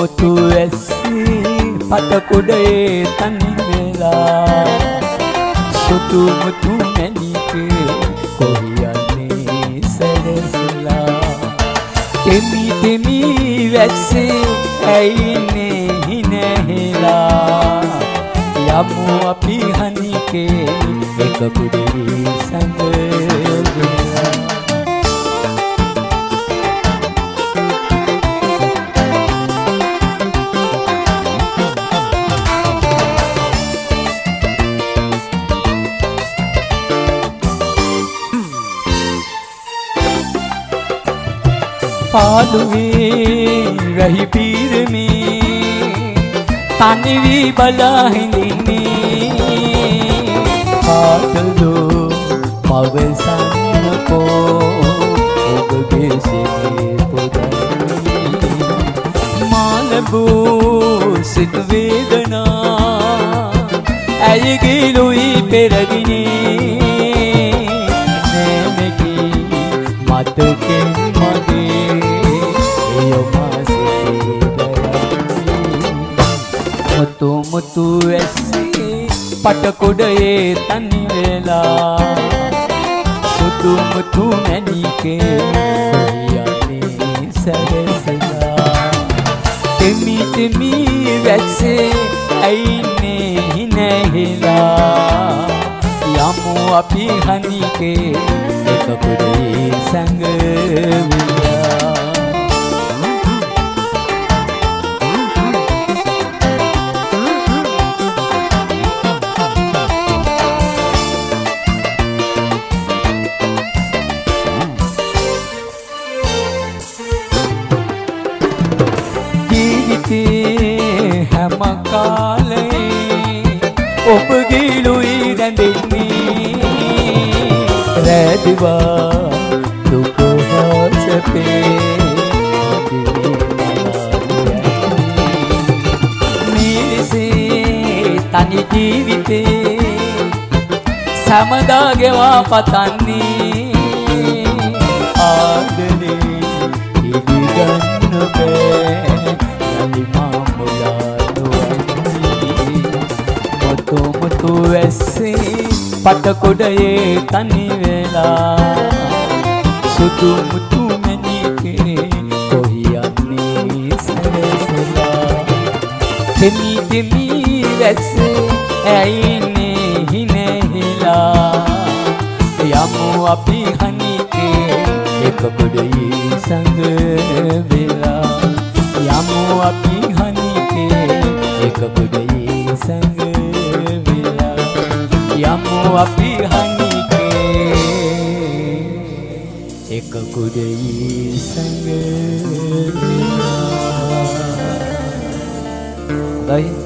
මුතු ඇස්සේ පටකොඩේ තනි වෙලා සුදු මුතු මැණිකේ කොහියන්නේ සැරසලා තෙමි තෙමි වැස්සේ ඇයිනේ හිනහෙලා යමු අපි හනිකේ එක කුඩේ සඳවෙලා පාළුවේ රහි පීරමේ තනි වී බලා හිඳින්නේ පාටලෝ පවසන්නකෝ ඔබගේ සිතේ පොදන්නේ මාලබෝ සිත වේදනා ඇයගේ ලොයි පෙරදිනේ නෑමකි මතකෙන් මගේ මුතු මුතු ඇස්සේ පටකොඩේ තනි වෙලා සුදු මුතු මැණිකේ කොහියන්නේ සැරසලා තෙමි තෙමි වැස්සේ ඇයිනේ හිනහෙලා යමු අපි හනිකේ එක කුඩේ සැඟවිලා හැම කාලේ ඔබගේ ලුයි රැඳෙන්නේ රැඳිවා දුක හොසපේ මිරිසේ තනි ජීවිතේ සමදා ගෙවා පතන්නේ ආදරේ ඉදිගන්න බෑ මුතු ඇස්සේ පටකොඩේ තනි වෙලා සුදු මුතු මැණිකේ කොහියන්නේ සැරසලා තෙමි තෙමි වැස්සේ ඇයිනේ හිනහෙලා යමු අපි හනිකේ එක කුඩේ සඳවෙලා යමු අපි හනිකේ එක කුඩේ සඳවෙලා යමු අපි හනිකේ එක කුඩේ සඳවෙලා.